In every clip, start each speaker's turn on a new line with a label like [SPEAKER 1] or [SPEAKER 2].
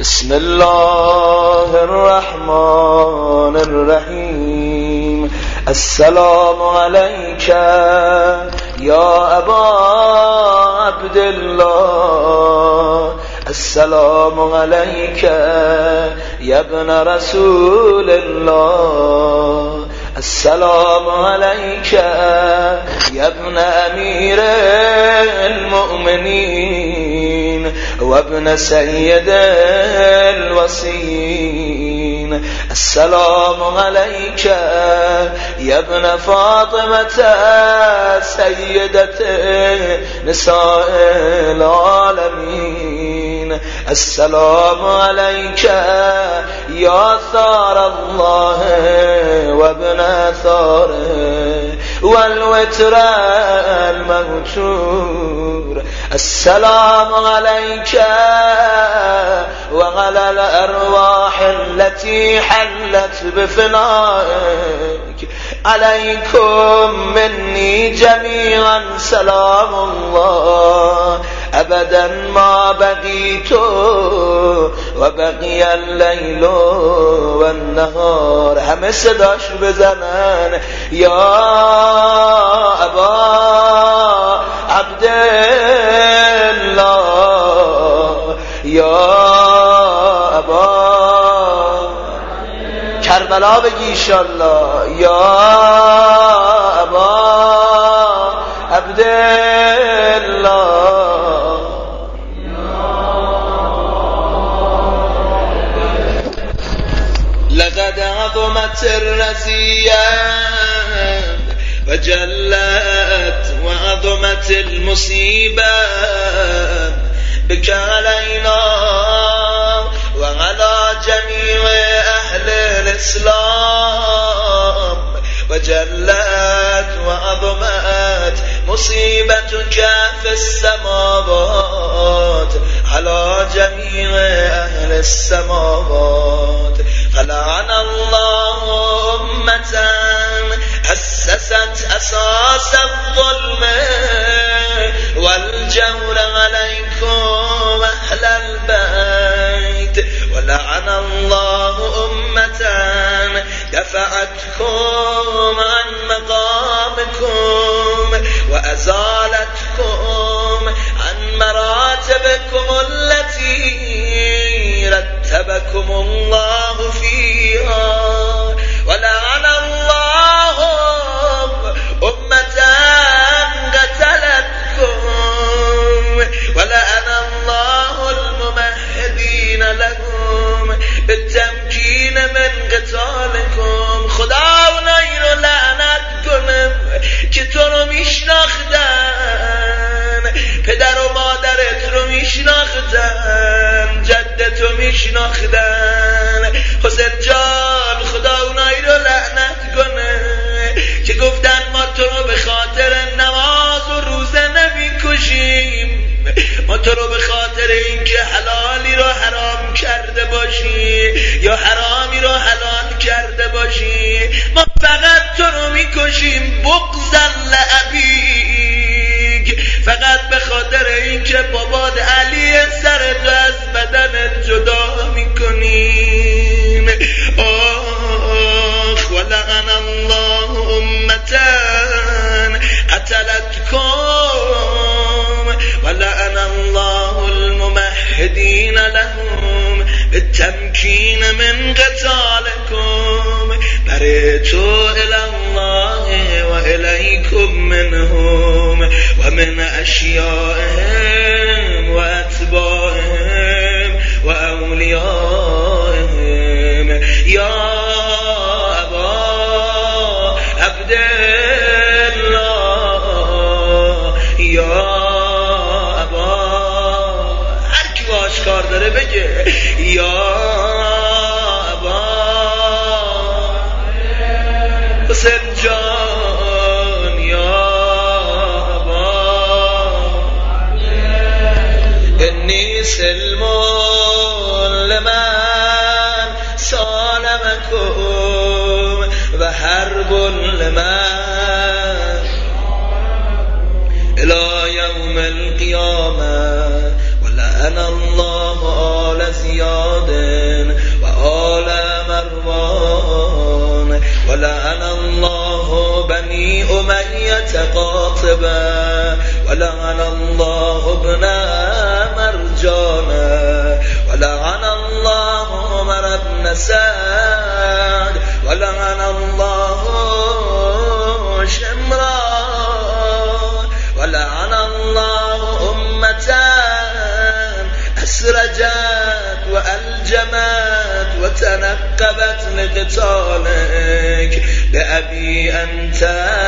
[SPEAKER 1] بسم الله الرحمن الرحیم. السلام علیک یا ابا عبدالله، السلام علیک یا ابن رسول الله، السلام علیک یا ابن امیر المؤمنین و ابن سید الوصین، السلام علیک یا ابن فاطمة سیدة نساء العالمین، السلام علیک یا ثار الله و ابن ثاره والوتر الموتور، السلام علیک وعلى الأرواح التي حلت بفنائك، عليكم مني جميعا سلام الله أبدا ما بقيت وبقي الليل والنهار. همه صداش بزنن یا ابا عبدالله، یا ابا کربلا بگی انشالله، یا ابا عبدالله. لقد عظمت الرزية وجلت وعظمت المصيبة بك علينا وعلى جميع أهل الإسلام، وجلت وعظمت مصيبتك في السماوات على جميع أهل السماوات. فلعن الله أمة أسست أساس الظلم والجور عليكم أهل البيت، ولعن الله أمة دفعتكم عن مقامكم وأزالتكم عن مراتبكم التي رتبكم الله فيها، ولعن الله أمة قتلتكم، ولعن الله الممهدين لهم بالتمكين من قتالكم. خدا اونایی رو لعنت کنم که تو رو میشناختن، پدر و مادرت رو میشناختن، جدت رو میشناختن. حسین جان خدا اونایی رو لعنت کنه که گفتن ما تو رو به خاطر نماز و روزه نمیکشیم، ما تو رو به خاطر اینکه حلالی رو حرام کرده باشی یا حرامی رو حلال کرده باشی، ما فقط تو رو میکشیم بغضا لأبیک، فقط به خاطر اینکه باباد علی سرت از بدنت جدا میکنیم. آخ ولعن الله امتن قتلتكم، ولعن الله الممهدين لهم بالتمكين من قتالكم. بريتوا إلى الله وإليكم منهم ومن أشيائهم وأتباعهم وأوليائهم. يا أبا عبدالله، يا کار داره بگه یا ابا حسین جان، یا ابا انی سلم لمن سالمکم و حرب لمن الى یوم القیامه. ولعن الله آل زیاد بني أمية قاطبا ولعن الله ابن مرجانا ولعن الله عمر بن سعد ولعن الله شمرا ولعن الله أمتان أسرجت وألجمت وتنقبت لقتالك بأبي أنت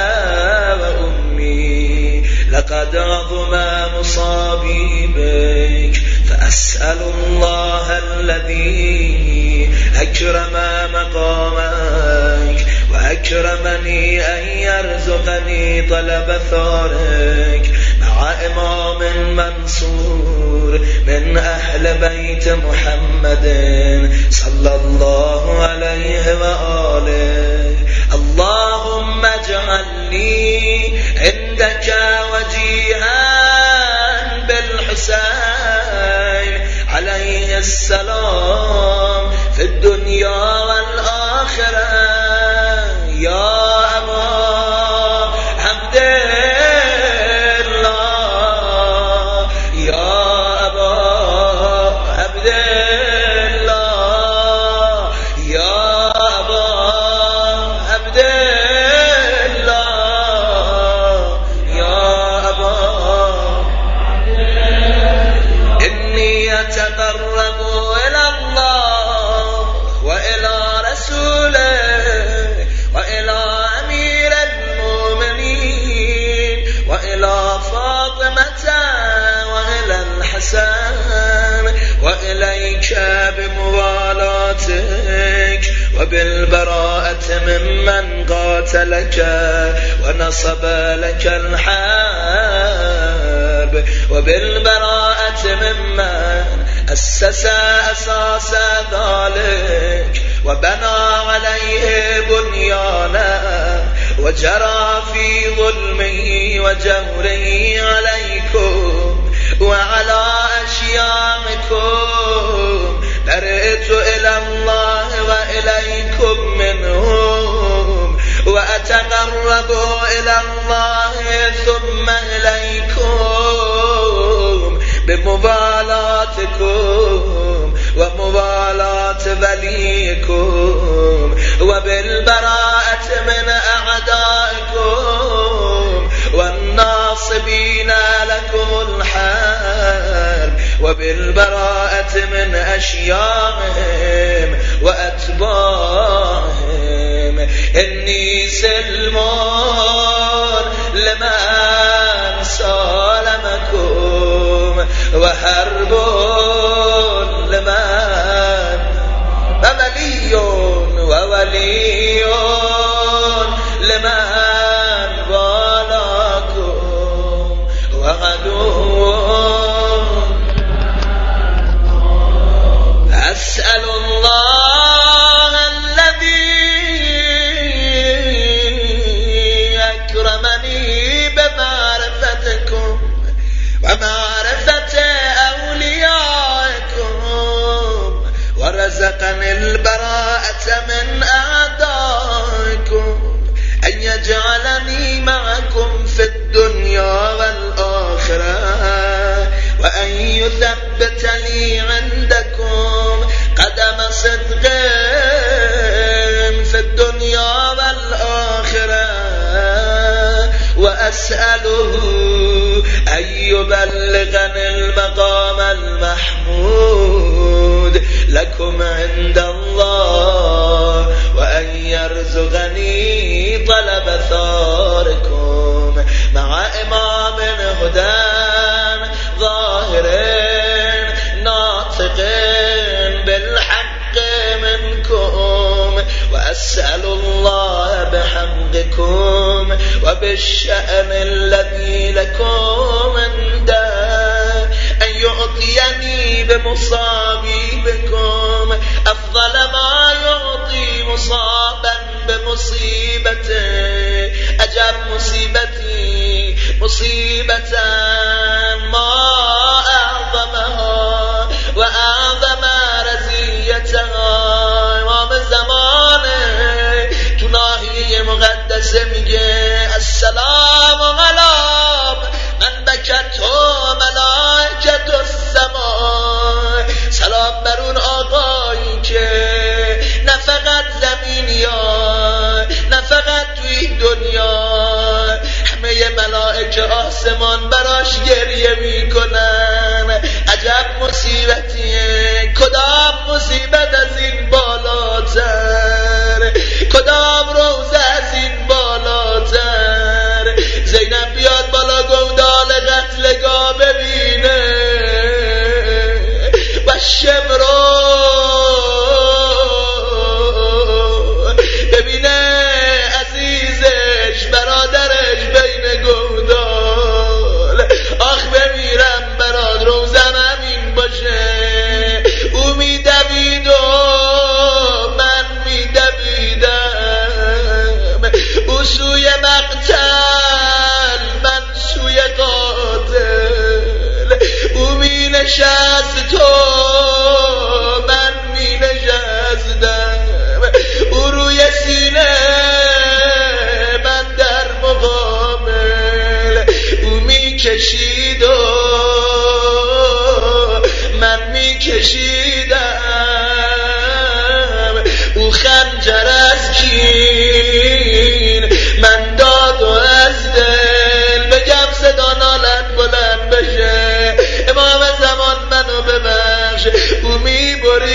[SPEAKER 1] وأمي لقد عظم مصابي بك فأسأل الله الذي أكرم مقامك وأكرمني أن يرزقني طلب ثارك مع إمام منصور من أهل بيت محمد صلى الله عليه وآله. اللهم اجعلني عندك وجيها بالحسين عليه السلام في الدنيا والآخرة يا أبا عبد الله يا أبا عبد الله يا أبا عبد الله يا أبا إني أتقرب إلى الله وإلى رسوله وإلى أمير المؤمنين وإلى فاطمة وإلى الحسن وإليك بموالاتك وبالبراءة ممن قاتلك ونصب لك الحرب وبالبراءة ممن أسس أساس ذلك وبنى عليه بنيانا وجرى في ظلمه وجوره عليكم وعلى أشياعكم. برئت إلى الله وإليكم منهم وأتقرب إلى الله ثم إليكم بمبالاتكم ومبالاة وليكم وبالبراءة من أعدائكم والناصبين لكم الحرب وبالبراءة من أشياعهم وأتباعهم. إني سلم لمن سالمكم وحرب لمن وولي لمن والاكم وعدو. أسأل الله الذي أكرمني بمعرفتكم ومعرفة أوليائكم ورزقني البراءة من أعدائكم أن يجعلني معكم في الدنيا والآخرة وأن يثبت لي عندكم قدم صدق في الدنيا والآخرة وأسأله أن يبلغني المقام المحمود لكم عند الله وأن يرزقني طلب ثاركم مع إمام هدى ظاهر ناطق بالحق منكم. وأسأل الله بحقكم وبالشأن الذي لكم عنده أن يعطيني بمصابيبكم أفضل ما يعطي مصابا بمصيبته. أجب مصيبتي مصيبة ما أعظمها وأعظم رزيتها. امام زمانه تو ناحیه مقدسه میگه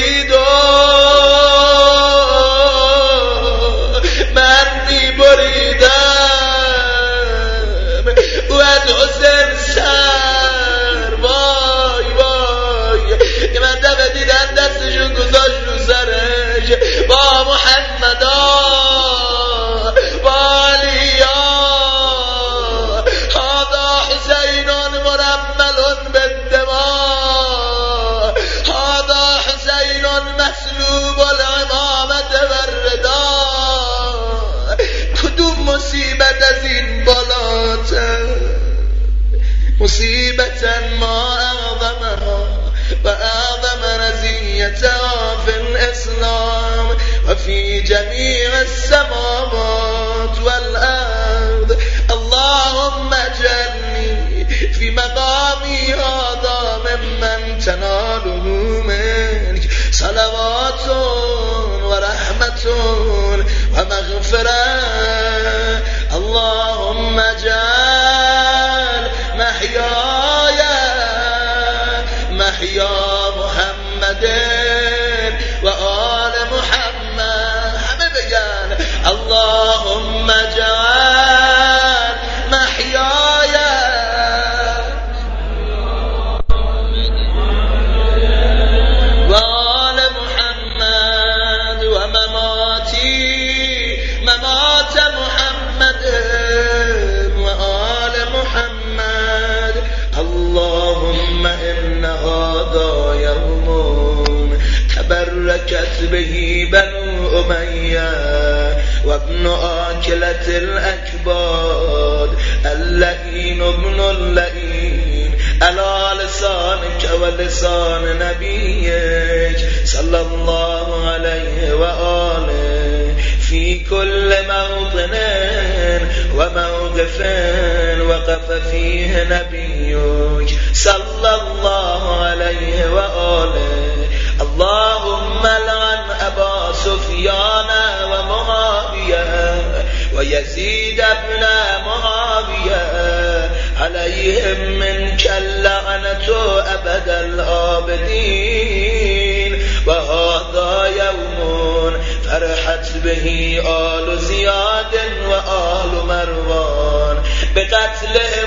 [SPEAKER 1] برید و من می بریدم و از حسین سر وای وای که من دفعه دیدن دستشون گذاشت رو سرش با محمدا با علیا هذا حسین مرمل بالدماء هذا حسین مسلوب العمامة والرداء کدوم مصیبت از این بالاتر مصیبتا ما اعظمها و اعظم رزیتها فی الاسلام و فی جمیع السماوات والارض اللهم اجعلنی فی مقامی هذا ممن تناله منك صلوات و رحمت و مغفرة اللهم اجعل محیای محیا محمد و آل محمد همه بگن اللهم اجعل محیای و آل محمد و مماتی ممات محمد و آل محمد اللهم إن هذا يوم تبركت به بنو أمية وابن آكلة الأكباد اللئين ابن اللئين على لسانك ولسان نبيك صلى الله عليه وآله في كل موطن وموقف وقف فيه نبيك صلى الله عليه وآله اللهم لعن أبا سفيان ومعاوية ويزيد ابن معاوية عليهم منك اللعنة أبد الآبدين وهذا يوم فرحت به آل زياد وآل مروان بقتلهم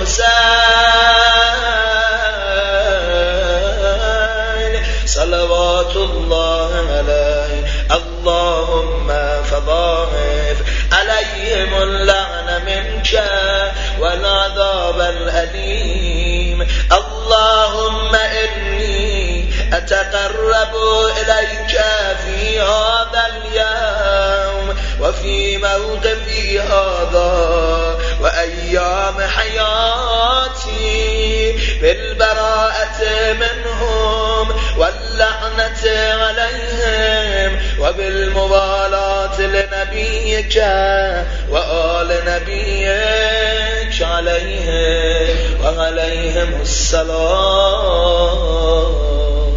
[SPEAKER 1] الحسين صلوات الله عليه اللهم فضاعف عليهم اللعن منك والعذاب الأليم اللهم إني أتقرب إليك في هذا اليوم وفي موقفي هذا وأيام حياتي بالبراءة منهم واللعنة عليهم وبالموالاة لنبيك وآل نبيك عليهم وعليهم السلام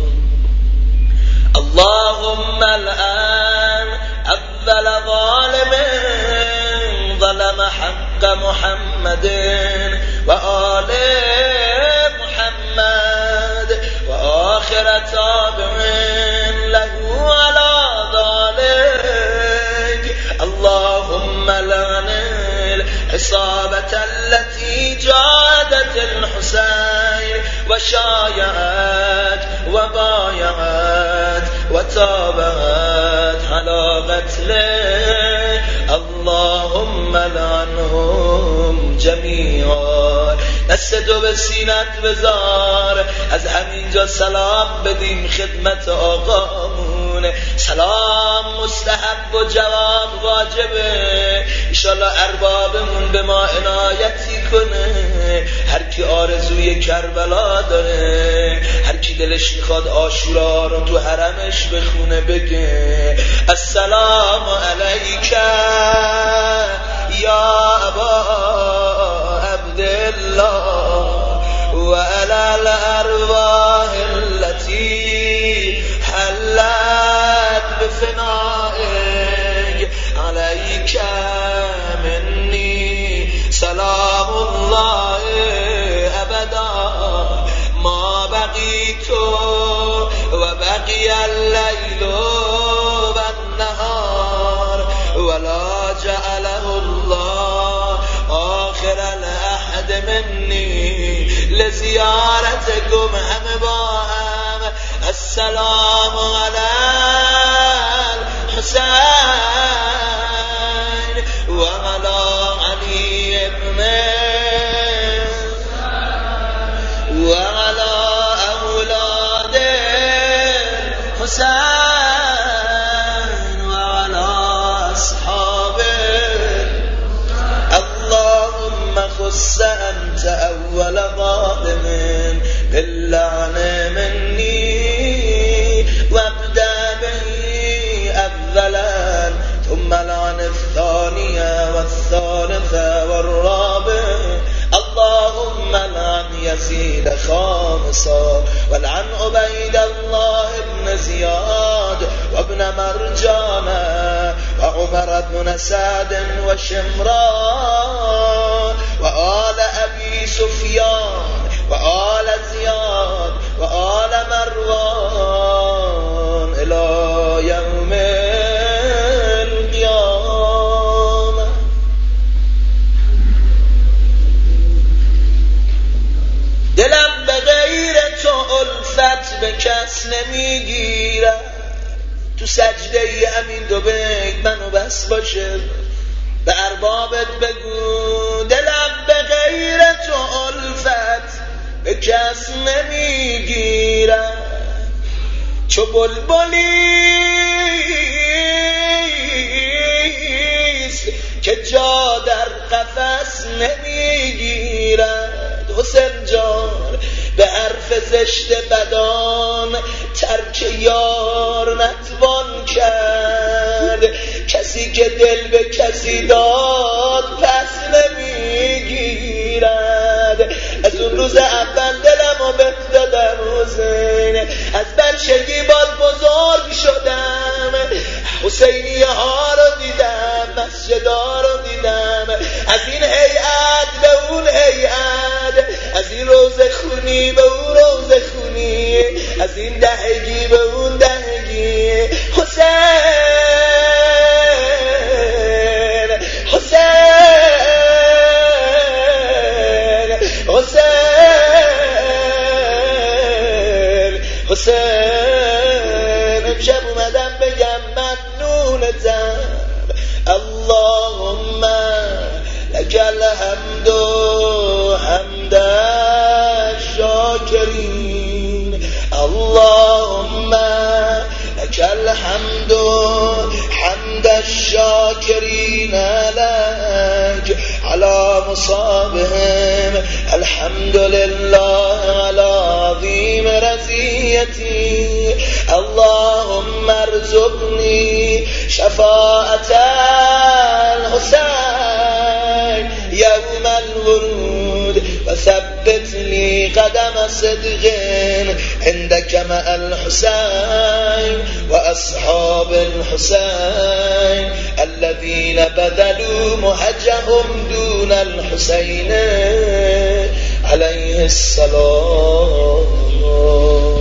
[SPEAKER 1] اللهم الآن أول ظالم ظلم حق محمد وآل محمد وآخر تابع له على ذلك اللهم لعن العصابة التي جادت الحسين وشايعت وبايعت وتابعت على قتله اللهم لعنهم جمیعا. دستتو به سینت بذار، از همینجا سلام بدیم خدمت آقامون. سلام مستحب و جواب واجبه، انشالله اربابمون به ما عنایتی کنه. هر کی آرزوی کربلا داره، هر کی دلش میخواد عاشورا رو تو حرمش بخونه بگه السلام علیک یا ابا عبدالله و علی الارواح التي حلت بفنائك علیک منی سلام الله ابدا ما بقیت و بقی زیارتكم همه با هم السلام علی الحسین و علی علی ابن و علی اولاد حسین و علی اصحابه اللهم خص انت اول ظالم باللعن مني وابدأ به اولا ثم لعن الثانية والثالثة والرابع اللهم لعن يزيد خامسا ولعن عبيد الله بن زياد وابن مرجان وعمر بن سعد وشمران وآل أبي سفيان وآل زياد وآل مروان إلى يوم القيامة. دلم به غیر تو الفت به کس نمیگیره تو سجده ای همین دو بیت منو بس باشه به اربابت بگو دلم به غیر تو الفت به کس نمیگیره چو بلبلیست که جا در قفس نمیگیرد حسین جان به حرف زشت بدان ترک یار نتوان کرد کسی که دل به کسی داد پس نمیگیرد از اون روز اول دلمو بهت دادم حسین از بچگی باز بزرگ شدم حسینیه ها رو دیدم مسجدا رو دیدم از این هیئت به اون هیئت از این روزه خونی به اون روزه خونی از این دهگی به اون دهگی حسین حسین حسین حسین امشب اومدم بگم ممنونتم اللهم لك الحمد حمد الشاكرين اللهم لك الحمد حمد الشاكرين لك على مصابهم الحمد لله على عظيم رزيتي اللهم ارزقني شفاعة الحسين يوم الورود وثبت لي قدم صدق عندك مع الحسين وأصحاب الحسين الذين بذلوا مهجهم دون الحسين عليه السلام